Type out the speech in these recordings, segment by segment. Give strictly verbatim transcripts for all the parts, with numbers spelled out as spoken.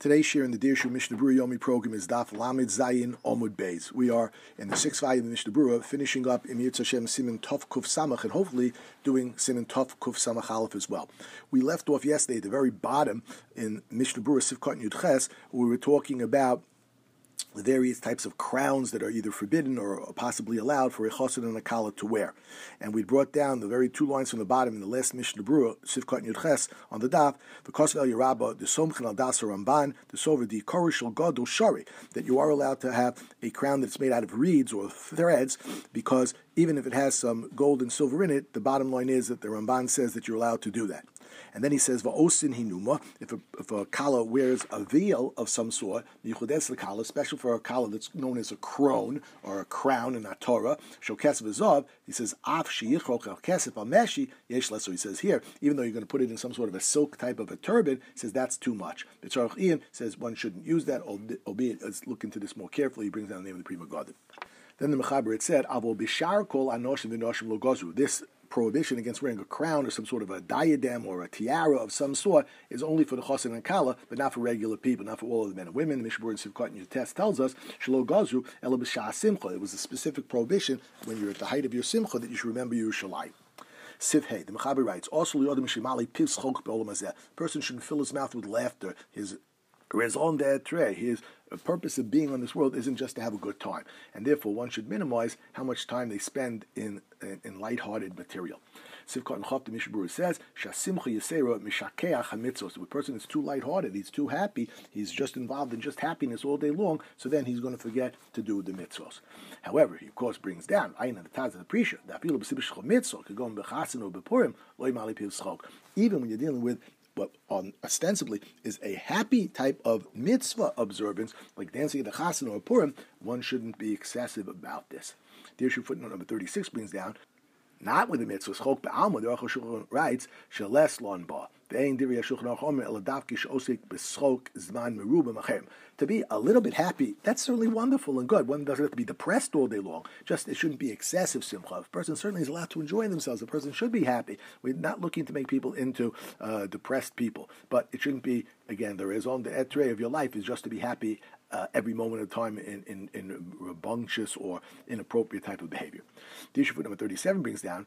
Today's share in the Dirshu Mishnah Berurah Yomi program is Daf Lamed Zayin Omud Beis. We are in the sixth volume of Mishnah Berurah, finishing up in Yirtzeh Hashem Siman Tov Kuf Samach, and hopefully doing Siman Tov Kuf Samach Aleph as well. We left off yesterday at the very bottom in Mishnah Berurah Sivkot Yud Ches, where we were talking about the various types of crowns that are either forbidden or possibly allowed for a chassid and a kala to wear. And we brought down the very two lines from the bottom in the last Mishnah Berurah, Sivkot Yud Ches, on the daf, the Kosev El Yerabah, the Somchen Al Das Ramban, the Sover the Korishal Gadol Shari, that you are allowed to have a crown that's made out of reeds or threads, because even if it has some gold and silver in it, the bottom line is that the Ramban says that you're allowed to do that. And then he says, "Va'osin hinuma." If a if a kala wears a veil of some sort, yichudes the kala, special for a kala that's known as a crone or a crown in a Torah, shokes v'zav. He says, "Af sheyichok al kesef al meshi yesh less." So he says here, even though you're going to put it in some sort of a silk type of a turban, he says that's too much. The Tzarech Iyam says one shouldn't use that. Albeit, let's look into this more carefully. He brings down the name of the Pri Megadim. Then the Mechaber it said, "Avol bishar kol anoshim v'noshim lo gozru." This prohibition against wearing a crown or some sort of a diadem or a tiara of some sort is only for the chassid and kala, but not for regular people, not for all of the men and women. The Mishnah Berurah Sivkot Yud Tes tells us, "Shelo gazru ela b'shas simcha." It was a specific prohibition when you're at the height of your simcha that you should remember Yerushalayim. Sivhei, the Mechaber writes, "Also li'odem shemali piv schok be'olam hazeh." Person shouldn't fill his mouth with laughter. His raison d'etre, his purpose of being on this world isn't just to have a good time, and therefore one should minimize how much time they spend in in, in lighthearted material. Sivkot and Chav, the Mishnah Berurah says, "Shasimcha yisera mishakeach hamitzos." If a person is too lighthearted, he's too happy, he's just involved in just happiness all day long, so then he's going to forget to do the mitzvos. However, he of course brings down ayin the taz of the prisha that afilu b'sibishchol mitzvot could go in bechasin or bepurim loy mali piv schok. Even when you're dealing with what on, ostensibly is a happy type of mitzvah observance, like dancing at the Chassan or Purim, one shouldn't be excessive about this. The issue footnote number thirty-six brings down, not with the mitzvahs, Chok Ba'alma, the Aruch HaShulchan writes, Shales Lon Ba, Ve'ein Divrei HaShulchan Aruch Omer, Ela Davki She'osik B'Schok Zman Meruba Machem. To be a little bit happy, that's certainly wonderful and good. One doesn't have to be depressed all day long. Just, it shouldn't be excessive simcha. A person certainly is allowed to enjoy themselves. A person should be happy. We're not looking to make people into uh, depressed people. But it shouldn't be, again, the raison d'etre of your life is just to be happy Uh, every moment of time in, in, in rambunctious or inappropriate type of behavior. The issue for number thirty-seven brings down,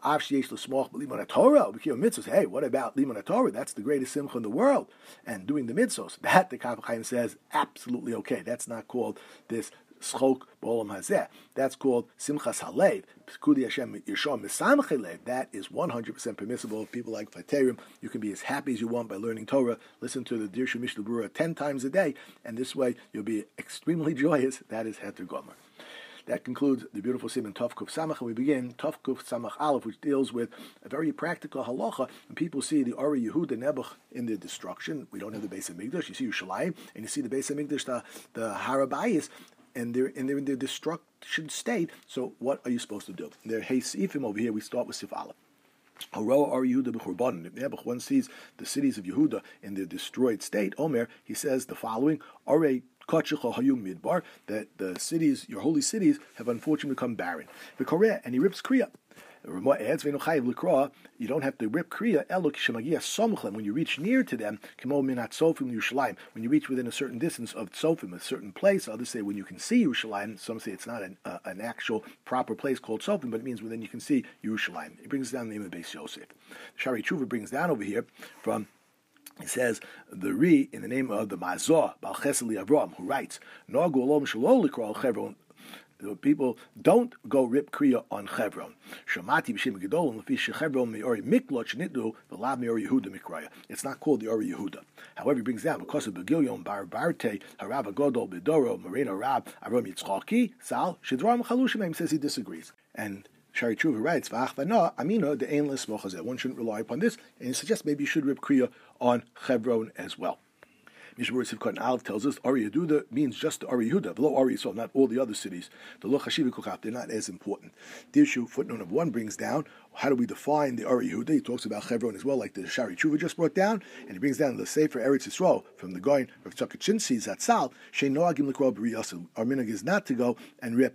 hey, what about Liman Torah? That's the greatest simcha in the world. And doing the mitzvos, that the Kaf Chaim says, absolutely okay. That's not called this schok b'olam hazeh. That's called simchas halev. Kudi Hashem yishom misamchei lev. That is one hundred percent permissible. People like Vaterim, you can be as happy as you want by learning Torah. Listen to the Dirshu Mishnah Berurah ten times a day, and this way you'll be extremely joyous. That is Heter Gomer. That concludes the beautiful Siman Tov Kuf Samach, and we begin Tov Kuf Samach Aleph, which deals with a very practical halacha. And people see the Ori Yehuda Nebuch in their destruction. We don't have the Beis Hamikdash. You see Yerushalayim, and you see the Beis Hamikdash, the, the Harabayis, and they're, and they're in their destruction state. So what are you supposed to do? There, hey Sifim over here, we start with Sif Aleph. Nebuch, one sees the cities of Yehuda in their destroyed state. Omer, he says the following: that the cities, your holy cities, have unfortunately become barren. And he rips Kriya. You don't have to rip Kriya when you reach near to them. When you reach within a certain distance of Tzofim, a certain place. Others say when you can see Yerushalayim. Some say it's not an, uh, an actual proper place called Tzofim, but it means within you can see Yerushalayim. He brings down the name of the Beis Yosef. Shari Tshuva brings down over here from, he says, the Ri, in the name of the Mazor, Bal Chesed Avram, who writes, Nogu Olom Shelo Likro Chevron. People don't go rip Kriya on Chevron. Shamati b'shem gedolim lefi shechevron me'ori miklot shenitnu v'lav me'ori Yehuda mikraya. It's not called the Ori Yehuda. However, he brings down because of Begilion bar barte harav agodol bedoro marina rab arom yitzchaki sal shedvarim chalushim. He says he disagrees. And Shari Tshuva writes, "V'achvana amino de'ein l'smoch hazeh." One shouldn't rely upon this, and he suggests maybe you should rip Kriya on Chevron as well. Mishnah Berurah Sivkot Aleph tells us Ori Yehuda means just the Ori Yehuda, below Ori Yisrael, not all the other cities. The Lo Chashiv Kuchaf, they're not as important. The issue, footnote number one, brings down how do we define the Ori Yehuda. He talks about Chevron as well, like the Shari Tshuva just brought down, and he brings down the Sefer Eretz Yisrael from the Goyin of Tzakachinsi Zatzal. Shein Noagim L'Kro B'Ri Yosel. Our minhag is not to go and rip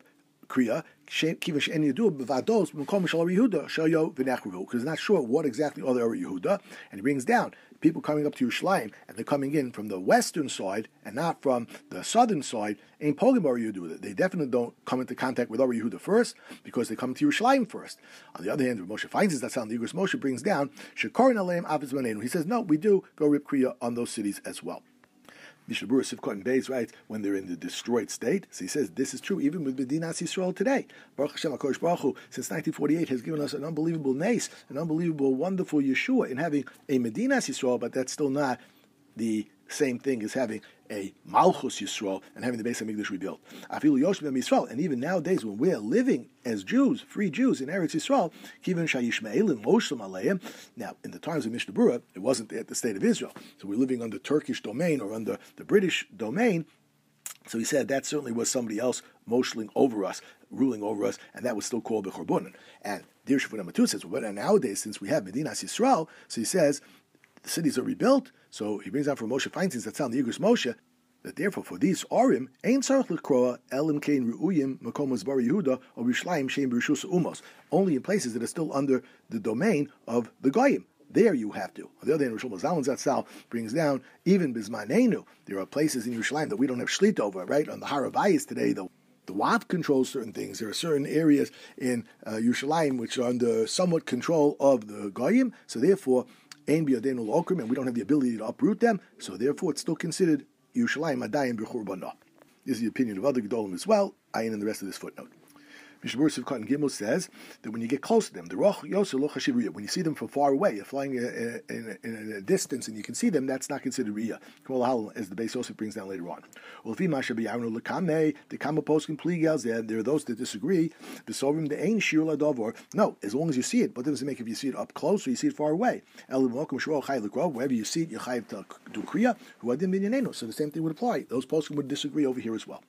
kriya kivish en yedu bevados b'makom shel Yehuda shayo v'nechruvu, because he's not sure what exactly are the Yehuda, and he brings down people coming up to Yerushalayim, and they're coming in from the western side and not from the southern side. Ain't pogim Or Yehuda. They definitely don't come into contact with Or Yehuda first, because they come to Yerushalayim first. On the other hand, Moshe finds is that's how the Igros Moshe brings down Shekorin Aleim Aviz Manenu. He says no, we do go rip kriya on those cities as well. Mishnah Berurah Sivkot and Beis writes when they're in the destroyed state. So he says this is true even with Medinas Yisrael today. Baruch Hashem HaKadosh Baruch Hu since nineteen forty-eight has given us an unbelievable nace, an unbelievable, wonderful Yeshua in having a Medinas Yisrael, but that's still not the same thing as having a Malchus Yisrael and having the Beis HaMikdash rebuilt. Afilu Yoshim Yisrael, and even nowadays when we're living as Jews, free Jews in Eretz Yisrael, Kivin Shayishmaelim Moshem Aleim. Now, in the times of Mishnah Berurah, it wasn't at the state of Israel, so we're living under Turkish domain or under the British domain. So he said that certainly was somebody else moshling over us, ruling over us, and that was still called the Chorbunan. And Dir Shafut number two says, well, but nowadays since we have Medinas Yisrael, so he says the cities are rebuilt. So he brings out from Moshe Feinstein that's on the Igros Moshe that therefore for these Arim ain't tzarich l'kroa elim kein ru'uyim makomos bar Yehuda or Yerushalayim shein b'rishus umos. Only in places that are still under the domain of the Goyim. There you have to. On the other hand, Rosh Zalman Zatzal brings down even Bismanenu. There are places in Yerushalayim that we don't have shlit over. Right on the Harabayis today, the The Watt controls certain things. There are certain areas in uh, Yerushalayim which are under somewhat control of the Goyim. So therefore, Ein biyadenu l'okrim, and we don't have the ability to uproot them. So therefore, it's still considered Yerushalayim Adayim b'churbanah. This is the opinion of other Gedolim as well. Ayin in the rest of this footnote. Mishnah Berurah Sivkot and Gimel says that when you get close to them, the roch yosel lo chashiv riyah. When you see them from far away, you're flying in a, in, a, in a distance and you can see them, that's not considered riyah. As the Beis Yosef brings down later on. Well, if masha b'yavnu lekame the kama poskim pligels, there are those that disagree. The sovrim the ain shir ladavor. No, as long as you see it. What does it make if you see it up close or you see it far away? Wherever you see it, you chayiv to do kriya. So the same thing would apply. Those poskim would disagree over here as well.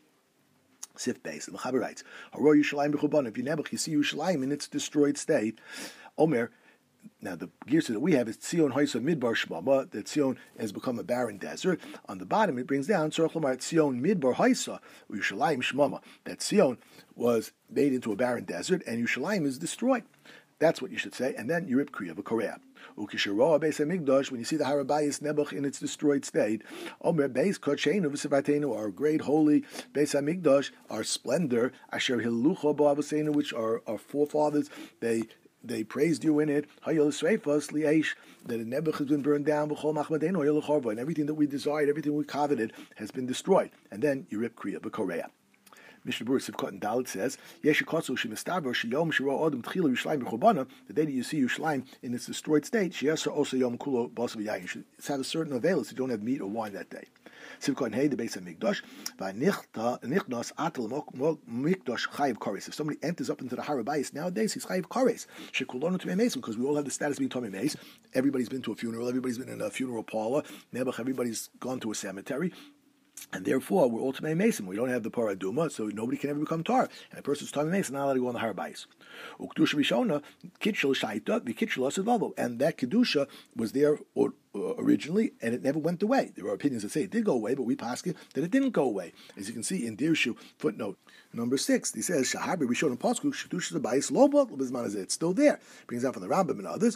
Sif Beis, the Mechaber writes, Haro Yerushalayim b'churban. If you nebuch, you see Yerushalayim in its destroyed state. Omer, now the gears that we have is Tzion Hoysa Midbar Shmama, that Tzion has become a barren desert. On the bottom, it brings down Tzorach Lomar Tzion Midbar Hoysa Yerushalayim Shmama. That Tzion was made into a barren desert, and Yerushalayim is destroyed. That's what you should say, and then you rip Kriya v'Korea. Ukisharoa Beis HaMikdash, when you see the Harabayis Nebuch in its destroyed state, Omer Beis Kodsheinu v'Sivatenu, our great holy Beis HaMikdash, our splendor, Asher Hilucho Ba'avosenu, which our, our forefathers, they they praised you in it, Hayol Sveifas Li'esh, that the Nebuch has been burned down, B'chol Machmadenu Hayol L'chorva, and everything that we desired, everything we coveted, has been destroyed. And then you rip Kriya v'Korea. Mishnah Berurah Sivkot and Dalit says, Yeshikotsu Shemistaber Sheyom Shiro Odom Tchila Yerushalayim b'Churbanah. The day that you see Yerushalayim in its destroyed state, Sheyeser Also Yom Kulo Basav Yayin. You should have a certain availance. You don't have meat or wine that day. Sivkot and Hey, the Beis HaMikdash. V'Nichnas Atal Mikdash Chayiv Koris. If somebody enters up into the Harabayis nowadays, he's Chayiv Koris. Shekulonu Tomei Meis, because we all have the status of being Tomei Meis. Everybody's been to a funeral. Everybody's been in a funeral parlor. Nebuch, everybody's gone to a cemetery. And therefore, we're all Tamei Mason. We don't have the Paraduma, so nobody can ever become Tar. And a person's Tamei Mason not allowed to go on the Harabayis. Ukdusha Rishona, Kitchel Shaita, the Kitchel Asidvavo. And that Kedusha was there originally, and it never went away. There are opinions that say it did go away, but we paskin that it didn't go away. As you can see in Dirshu, footnote number six, he says, Shahabi Rishon and Pasku, Shadusha Zabayis Lobo, it's still there. Brings out from the Rambam and others.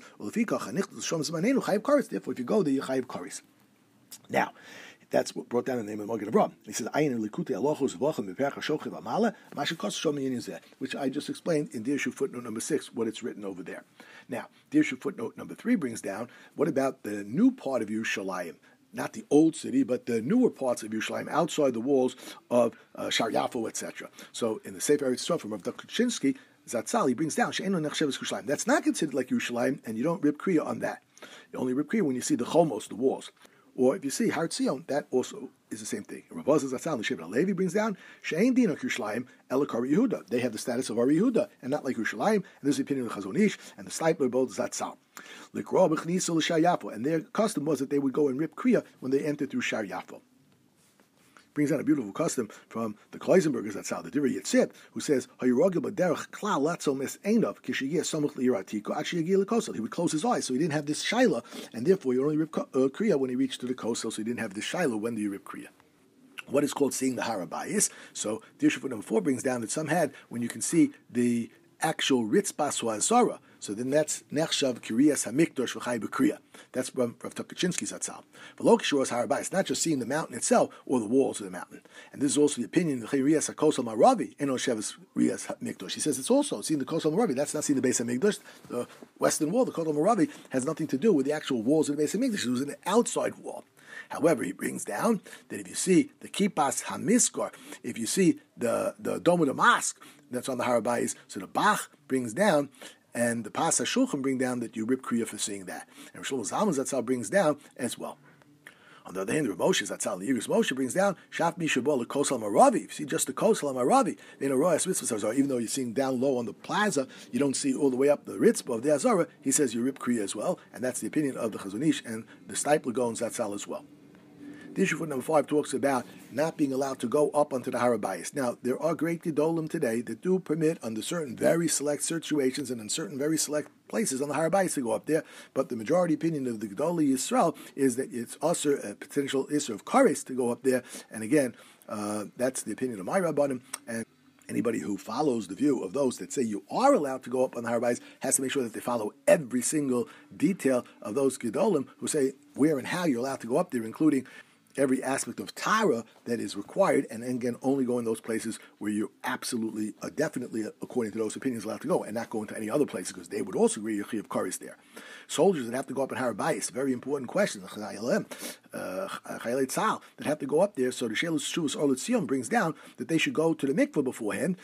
Therefore, if you go there, you Chayiv Karis. Now, that's what brought down the name of Magen Avraham. He says, "Ayin likute alachos v'achem beperach hashochim amala mashikos shomi yinizeh," which I just explained in Dirshu footnote number six, what it's written over there. Now, Dirshu footnote number three brings down, what about the new part of Yerushalayim? Not the old city, but the newer parts of Yerushalayim outside the walls of uh, Shar Yafo, et cetera. So, in the Sefer Eretz Yisrael from Rav Kuczynski, Zatzal, he brings down She'enu nechsheves Yerushalayim. That's not considered like Yerushalayim, and you don't rip kriya on that. You only rip kriya when you see the chomos, the walls. Or if you see Har Tzion, that also is the same thing. Rav Azaz Zatzal, the Shevet HaLevi brings down She'ein Dinok Yerushalayim Elakar Yehuda. They have the status of Ar Yehuda and not like Yerushalayim. And this is the opinion of Chazon Ish and the Sleipler both Zatzal. Likra b'chniso l'Shar Yafo, and their custom was that they would go and rip kriya when they entered through Shar Yafo. Brings out a beautiful custom from the Kleisenbergers at Sal, the Divrei Yitzib, who says, He would close his eyes, so he didn't have this shaila, and therefore you only rip uh, kriya when he reached to the kosel, so he didn't have this shaila. When do you rip kriya? what is called seeing the Harabayis. So Dirshu number four brings down that some had when you can see the actual Ritzbas Azara. So then that's Nechshav Kiriyas Hamikdosh V'chai B'Kriya. That's from Rav Tukachinsky's Hatzal. V'lo Harabayis. It's not just seeing the mountain itself or the walls of the mountain. And this is also the opinion of Kiriyas HaKosel Maravi Eno Shevas Riyas Hamikdosh. He says it's also seeing the Kosel Maravi. That's not seeing the Beis Hamikdosh. The western wall, the Kosel Maravi, has nothing to do with the actual walls of the Beis Hamikdosh. It was an outside wall. However, he brings down that if you see the Kippas Hamiskar, if you see the, the Dome of the Mosque that's on the Harabayis, so the Bach brings down, and the Pas HaShulchan bring down that you rip Kriya for seeing that. And Shlomo Zalman Zatzal brings down as well. On the other hand, Rav Moshe Zatzal, the Yigus Moshe brings down Shaf Mishabol Kosel Maravi. If you see just the Kosel Maravi, in a Royas Mitzvah, even though you're seeing down low on the plaza, you don't see all the way up the Ritzvah of the Azara. He says you rip Kriya as well, and that's the opinion of the Chazon Ish and the Steipler Gaon Zatzal as well. The issue for number five talks about not being allowed to go up onto the Harabayis. Now, there are great Gedolim today that do permit, under certain very select situations and in certain very select places on the Harabayis to go up there, but the majority opinion of the Gedolei Yisrael is that it's also a potential issue of Kares to go up there, and again, uh, that's the opinion of my Rabbanim, and anybody who follows the view of those that say you are allowed to go up on the Harabayis has to make sure that they follow every single detail of those Gedolim who say where and how you're allowed to go up there, including every aspect of Tara that is required, and again, only go in those places where you're absolutely, uh, definitely, according to those opinions, allowed to go, and not go into any other places, because they would also agree you're Chiyuv Kares there. Soldiers that have to go up in Harabayis, very important question, Chayalei Tzal, that have to go up there, so the Shelus Shuvas Orlet Sion brings down that they should go to the mikveh beforehand,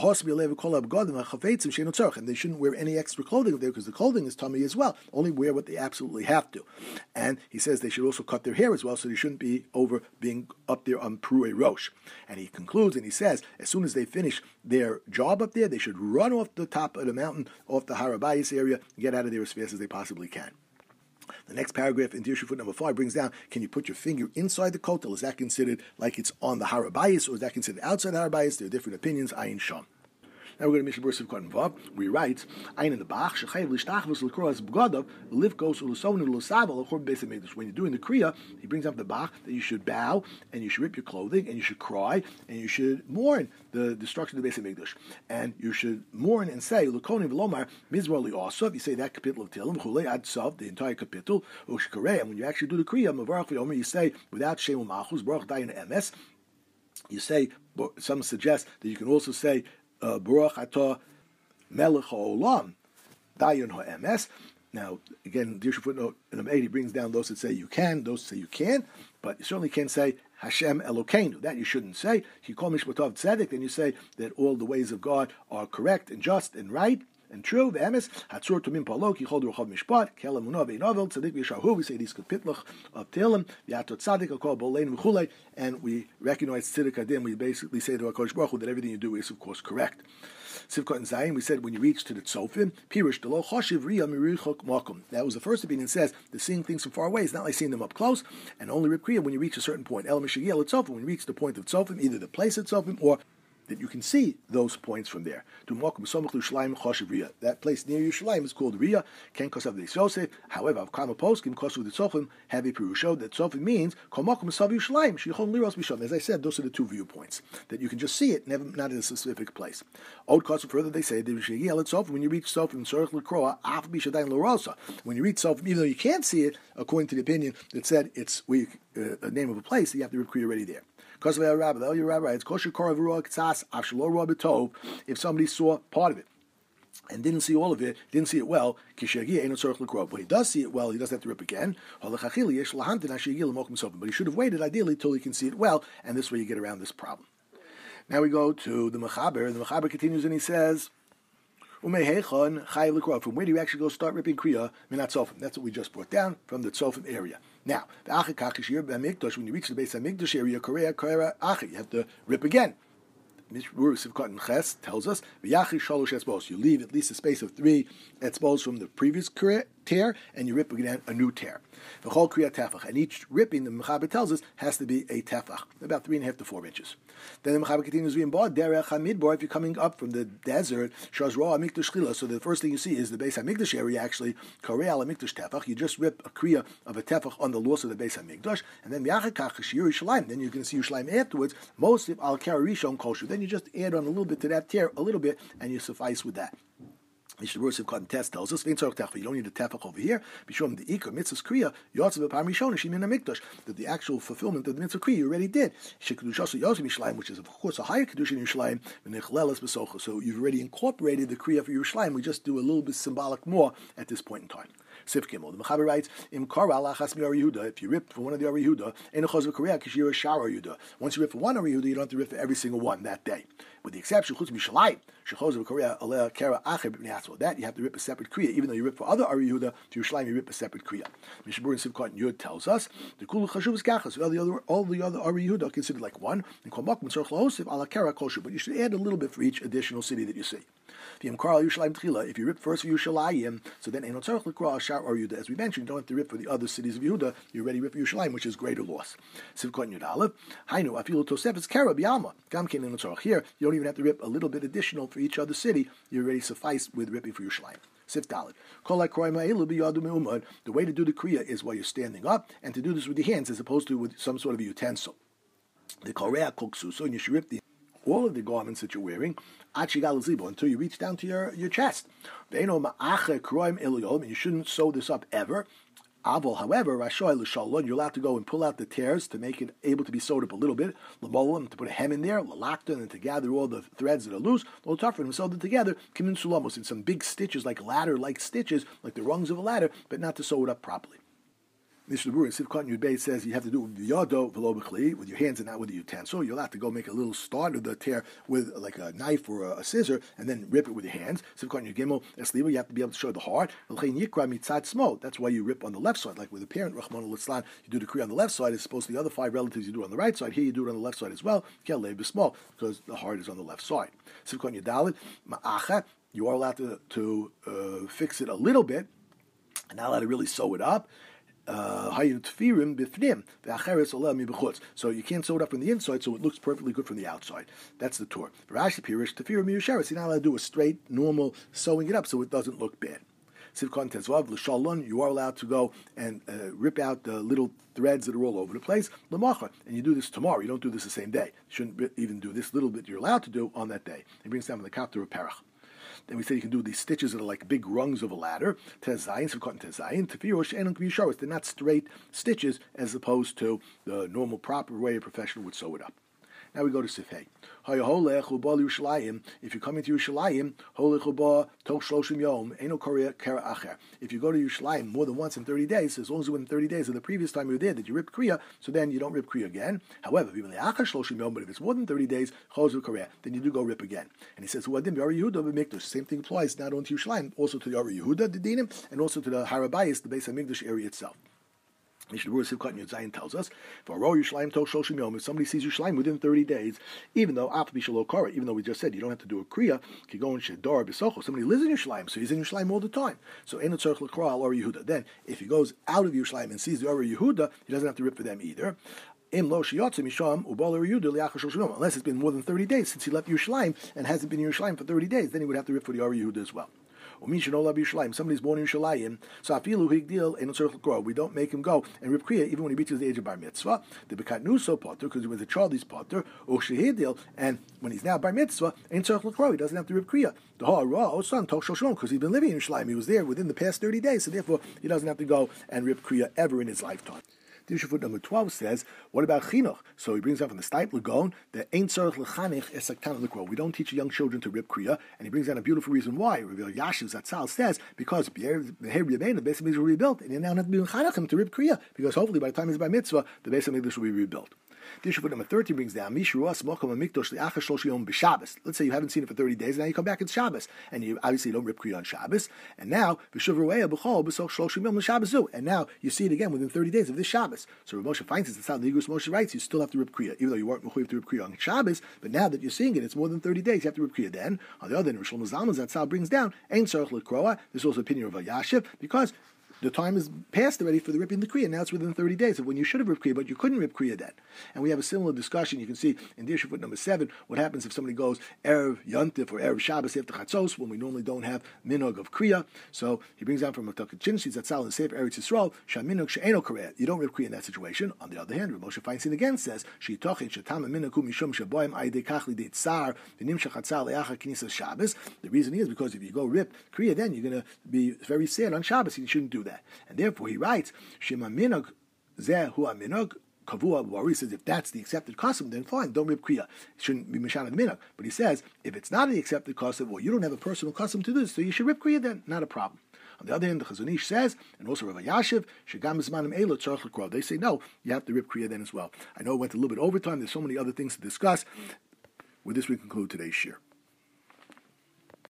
and they shouldn't wear any extra clothing up there, because the clothing is tummy as well, only wear what they absolutely have to. And he says they should also cut their hair as well, so they shouldn't be over being up there on Pruei Rosh. And he concludes and he says, as soon as they finish their job up there, they should run off the top of the mountain, off the Harabayis area, and get out of there as fast as they possibly can. The next paragraph in Dirshu foot number five brings down, can you put your finger inside the kotel? Is that considered like it's on the Harabayis, or is that considered outside the Harabayis? There are different opinions. Ayin Sham. Now we're going to Mishnah Berurah Sivkot Vav. We write, Ayin in the Bach, Shechayev Lishtachvus L'Kroas B'Gadav, Livkos U'Lusovin U'Lusava L'Chor B'Beis HaMikdash. When you're doing the Kriya, he brings up the Bach that you should bow, and you should rip your clothing, and you should cry, and you should mourn the destruction of the Beis HaMikdash. And you should mourn and say, L'Koni V'Lomar, Mizmor Li'Asov, you say that capital of Tehillim, Chulei Ad Sov, the entire capital, U'Shkarei, and when you actually do the Kriya, Mavarach V'Yomer, you say, without Shem U'Malchus, Baruch Dayan Emes, you say, some suggest that you can also say, Baruch Atah Melech HaOlam, Dayan HaEmes. Now, again, Dirshu footnote number eight, he brings down those that say you can, those that say you can, but you certainly can't say Hashem Elokeinu. That you shouldn't say. If you call Mishpatov Tzedek, then you say that all the ways of God are correct and just and right and true. Ve'emes, Hatzur Tumim Palok, Yichol Ruchav Mishpat, Kelam Unav Einovel, Tzadik V'Yishahu, we say these kapitlach of Tehillim, V'yatot Tzadik, Akol Bolein V'chulei, and we recognize Tzidik Adim, we basically say to HaKadosh Baruch Hu that everything you do is, of course, correct. Sivkot and Zayin, we said when you reach to the Tzofim, Pirush Delo Choshev Riyah Mirichok Makom. That was the first opinion. It says the seeing things from far away is not like seeing them up close, and only Rib Kriya when you reach a certain point. El Mishagiyah Tzofim, when you reach the point of Tzofim, either the place at Tzofim or that you can see those points from there. That place near Yerushalayim is called Riyah. Ken Kosav the Yosef. However, Kama Poskim Kosav the Tzofim have a Pirusho that Tzofim means Komakum Sav Yerushalayim Shichon Liros Bishon. As I said, those are the two viewpoints that you can just see it, never not in a specific place. Od Kosav further they say that Tzofim when you reach Tzofim Tzorich L'Kroa Af Bishadayin L'Rosa. When you reach Tzofim, even though you can't see it, according to the opinion that said it's we, uh, a name of a place, you have to Rib Kriya already there. If somebody saw part of it and didn't see all of it, didn't see it well, but he does see it well, he doesn't have to rip again. But he should have waited ideally till he can see it well, and this way you get around this problem. Now we go to the Mechaber. The Mechaber continues and he says, from where do you actually go start ripping Kriya? Minat Tzofim. That's what we just brought down from the Tzofim area. Now, when you reach the Beis HaMikdash area, you have to rip again. Mishnah Berurah Sivkot Ches tells us, you leave at least a space of three etzbos from the previous tear, tear, and you rip again a new tear. V'chol kriya tefach, and each ripping, the Mechaber tells us, has to be a tefach, about three and a half to four inches. Then the Mechaber continues being bought derech hamidbar. If you're coming up from the desert, shaz roa mikdash chila. So the first thing you see is the Beis Hamikdash area. Actually, karei ala mikdash tefach. You just rip a kriya of a tefach on the loss of the Beis Hamikdash, and then miachakach shir Yerushalayim. Then you can see Yerushalayim afterwards. Most of al kara rishon kosher. Then you just add on a little bit to that tear, a little bit, and you suffice with that. Mishnah Berurah Sivkot test tells us, you don't need a tefach over here. Bishom the ikar mitzvahs kriya yotzav b'pam rishon shemin hamikdash, that the actual fulfillment of the mitzvah kriya you already did. Shekudushasu yotzav Yerushalayim, which is of course a higher kedusha in Yerushalayim, v'nechlelas b'socha. So you've already incorporated the kriya for Yerushalayim. We just do a little bit symbolic more at this point in time. Sif Gimel. The Mechaber writes, Im kara lachas mi Ari Yehuda. If you rip for one of the Ari Yehuda, ein achos v'korea kishir shar Ari Yehuda. Once you rip for one Ari Yehuda, you don't have to rip for every single one that day. With the exception, chutz mishalayim, shechos v'korea aleh kara acher b'nei atzmo. That you have to rip a separate kriya, even though you rip for other Ari Yehuda. To Yerushalayim, you rip a separate kriya. Mishnah Berurah Sivkot Yud tells us, the kulu chashuv is kachas. All the other, all the other Ari Yehuda are considered like one. And kol makom tzarich lahosif ala kara kosher. But you should add a little bit for each additional city that you see. If you rip first for Yerushalayim, so then Eino Tzarich L'Kra Shar Ar Yehuda. As we mentioned, you don't have to rip for the other cities of Yehuda. You already rip for Yerushalayim, which is greater loss. Sivkot Yud Aleph, Hainu Afilu Tosefes Kara B'Yalma. Gam Kein Eino Tzarich. Here, you don't even have to rip a little bit additional for each other city. You already suffice with ripping for Yerushalayim. Sif Dalet. The way to do the kriya is while you're standing up, and to do this with your hands as opposed to with some sort of a utensil. The Korea Koksuso, and you should rip the all of the garments that you're wearing until you reach down to your, your chest. And you shouldn't sew this up ever. However, you're allowed to go and pull out the tears to make it able to be sewed up a little bit. To put a hem in there, and to gather all the threads that are loose, and sew them together in some big stitches, like ladder-like stitches, like the rungs of a ladder, but not to sew it up properly. Mishnah Berurah Sivkot Yud Beis says you have to do it with yodo v'lo b'chli, with your hands and not with a utensil. You'll have to go make a little start of the tear with like a knife or a, a scissor, and then rip it with your hands. Sivkot Yud Gimel Esliva, you have to be able to show the heart. That's why you rip on the left side, like with a parent Rachmana litzlan, you do the kriya on the left side as opposed to the other five relatives you do on the right side. Here you do it on the left side as well. Kelei b'small, because the heart is on the left side. Sivkot Yud Dalet Ma'acha, you are allowed to to uh, fix it a little bit, and not allowed to really sew it up. Uh, so you can't sew it up from the inside, so it looks perfectly good from the outside. That's the Torah. You're not allowed to do a straight, normal sewing it up so it doesn't look bad. You are allowed to go and uh, rip out the little threads that are all over the place. And you do this tomorrow. You don't do this the same day. You shouldn't even do this little bit you're allowed to do on that day. It brings down the kapter of Perach. Then we say you can do these stitches that are like big rungs of a ladder. Tezayin, so cotton tezayin, tefirosh, and kvisharos. They're not straight stitches as opposed to the normal, proper way a professional would sew it up. Now we go to Sifhei. If you're coming to Yerushalayim, if you go to Yerushalayim more than once in thirty days, as long as it's within thirty days of the previous time you were there that you ripped kriya, so then you don't rip kriya again. However, but if it's more than thirty days, then you do go rip again. And he says, the same thing applies not only to Yerushalayim, also to the Ari Yehuda, the Dinim, and also to the Harabayis, the Beis Hamikdash area itself. Mishnah Berurah Sivkot Yud Zayin tells us, if somebody sees Yerushalayim within thirty days, even though even though we just said you don't have to do a kriya, somebody lives in Yerushalayim, so he's in Yerushalayim all the time. So then, if he goes out of Yerushalayim and sees the Ari Yehuda, he doesn't have to rip for them either. Unless it's been more than thirty days since he left Yerushalayim and hasn't been in Yerushalayim for thirty days, then he would have to rip for the Ari Yehuda as well. Somebody's born in Yerushalayim, so afilu higdil ain't tzarich l'kra. We don't make him go and rip kriya even when he reaches the age of bar mitzvah. The bekat nuso potter, because he was a child, he's potter. Or shehidil, and when he's now bar mitzvah, ain't tzarich l'kra. He doesn't have to rip kriya. The ha'ara osan tol shoshon, because he's been living in Yerushalayim. He was there within the past thirty days, so therefore he doesn't have to go and rip kriya ever in his lifetime. Dirshu foot number twelve says, what about chinuch? So he brings up from the Steipler Gaon that ain't tzarich l'chanich es saktan l'kra. We don't teach young children to rip kriya, and he brings out a beautiful reason why. Rav Yashiv Zatzal says because the Beis Hamikdash will be rebuilt, and you now have to be mechanachim to rip kriya, because hopefully by the time he's by mitzvah, the Beis Hamikdash will be rebuilt. Dirshu foot number thirteen brings down Mishruas Mokom Hamikdash li'achar shlosh yom b'Shabbos. Let's say you haven't seen it for thirty days, and now you come back it's Shabbos, and you obviously don't rip kriya on Shabbos, and now v'shuv ru'eya b'chol b'soch shloshim yom l'Shabbosu, and now you see it again within thirty days of this Shabbos. So Rav Moshe finds it. That's how the Igros Moshe writes. You still have to rip kriya, even though you weren't mechuyev to rip kriya on Shabbos. But now that you're seeing it, it's more than thirty days. You have to rip kriya then. On the other hand, Rosh Hashanah Zalman Zatzal brings down ain't tzarich l'kroa. This is also the opinion of Yashiv, because the time is passed already for the ripping the kriya. Now it's within thirty days of when you should have ripped kriya, but you couldn't rip kriya then. And we have a similar discussion. You can see in Dirshu foot number seven what happens if somebody goes erev yontif or erev Shabbos after chatzos when we normally don't have minog of kriya. So he brings out from a Takachin she's at Sal and Sefer Eretz Yisrael shaminog she'eno karet. You don't rip kriya in that situation. On the other hand, Rav Moshe Feinstein again says she tochet shetama minakum mishum shaboim aydei kachli deit sar v'nimshach chatzal le'achar knisas Shabbos. The reason is because if you go rip kriya, then you're going to be very sad on Shabbos. You shouldn't do that. And therefore, he writes, Shema minog zeh hu minog kavua. Wari says if that's the accepted custom, then fine, don't rip kriya. It shouldn't be mishana the minog. But he says if it's not the accepted custom, well, you don't have a personal custom to this, so you should rip kriya then. Not a problem. On the other hand, the Chazon Ish says, and also Rav Yashiv, Shegam Zmanim Elo Tzarich L'Krov. They say no, you have to rip kriya then as well. I know it went a little bit overtime. There's so many other things to discuss. With this, we conclude today's shir.